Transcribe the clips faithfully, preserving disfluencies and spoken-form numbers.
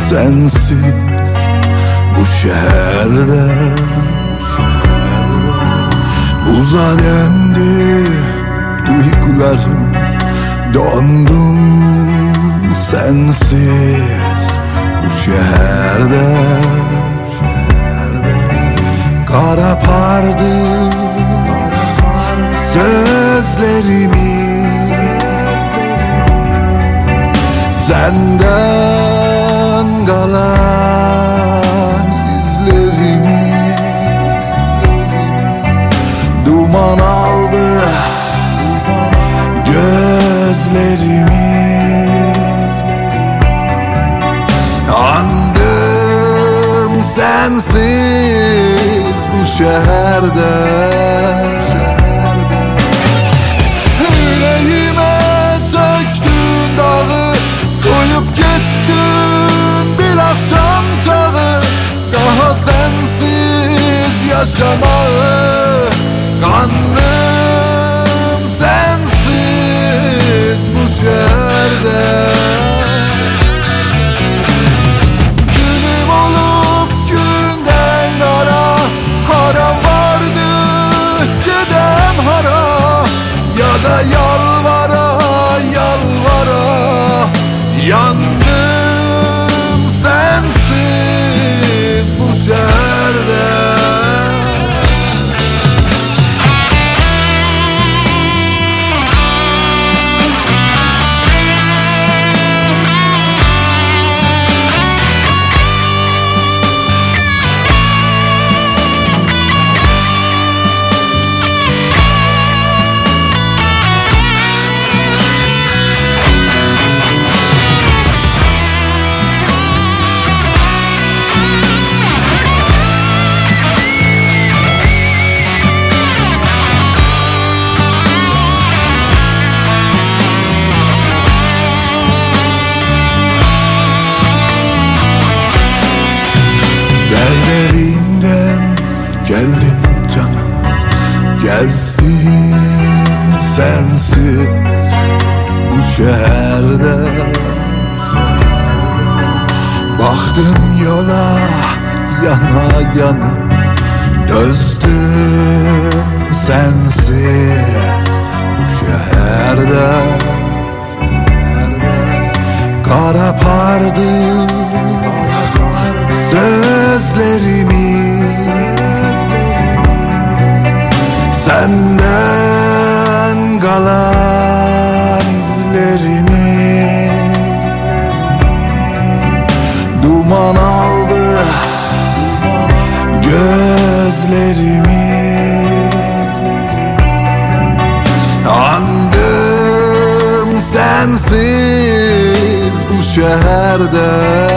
sensiz bu şehirde, bu şehirde buza döndü duygularım, dondum sensiz bu şehirde, bu şehirde kara pardı, kara pardı sözlerimi, senden kalan izlerimi, duman aldı gözlerimi. Andım sensiz bu şehirde, yüreğime töktün dağı, koyup gittin bir akşam çağı. Daha sensiz yaşamağı kandım sensiz bu şehirde. Günüm olup günden kara, haram vardı gidem hara, ya da yalvara yalvara yandım sensiz bu şehirde. Dertlerinden geldim cana, gezdim sensiz bu şehirde. Baktım yola yana yana, dözdüm sensiz bu şehirde. Kara pardı sözlerimi, senden kalan izlerimi, duman aldı gözlerimi. Andım sensiz bu şehirde,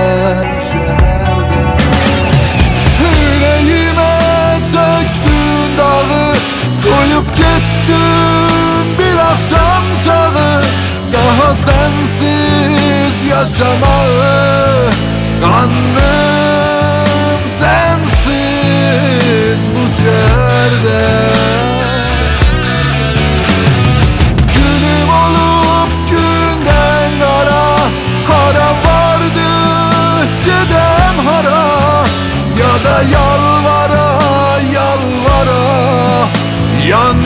koyup gittin bir akşam çağı. Daha sensiz yaşamağı kandım sensiz bu şehirde. Günüm olup günden kara, haram vardı gidem hara, ya da yalvara yalvara yan